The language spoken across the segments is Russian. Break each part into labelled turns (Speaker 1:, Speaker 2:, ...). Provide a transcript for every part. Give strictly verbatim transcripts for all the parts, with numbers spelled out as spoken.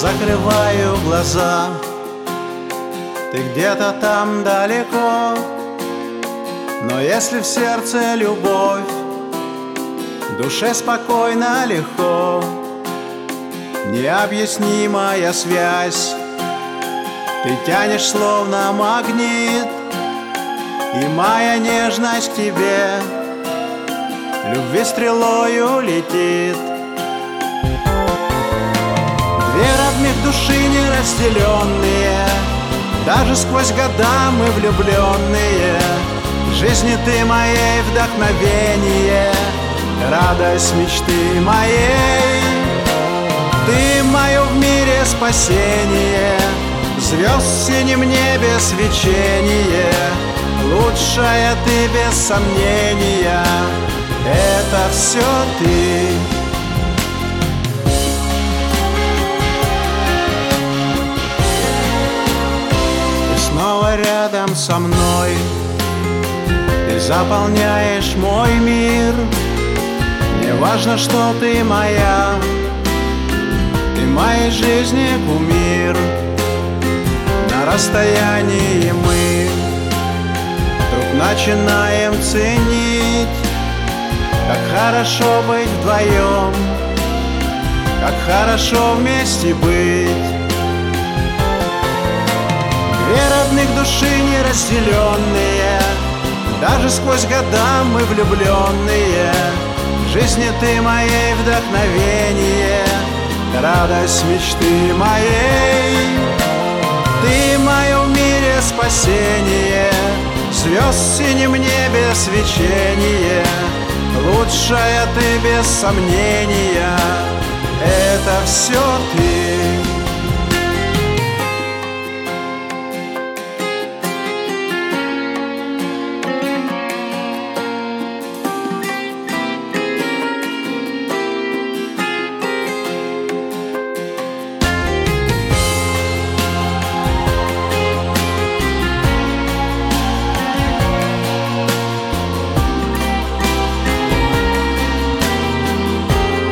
Speaker 1: закрываю глаза, ты где-то там далеко. Но если в сердце любовь, душе спокойно, легко. Необъяснимая связь, ты тянешь словно магнит, и моя нежность к тебе любви стрелою летит. Две родных души неразделенные, даже сквозь года мы влюбленные. В жизни ты моей вдохновение, радость мечты моей. Ты мое в мире спасение, звезд в синем небе свечение. Лучшая ты без сомнения, это все ты. Ты снова рядом со мной, ты заполняешь мой мир. Не важно, что ты моя, ты моей жизни кумир. На расстоянии мы вдруг начинаем ценить, как хорошо быть вдвоем, как хорошо вместе быть. Две родных души неразделенные, даже сквозь года мы влюбленные. В жизни ты моей вдохновение, радость мечты моей. Ты мое в мире спасение, звезд в синем небе свечение. Лучшая ты без сомнения, это все ты.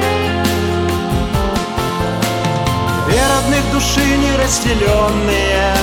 Speaker 1: Две родных души неразделенные,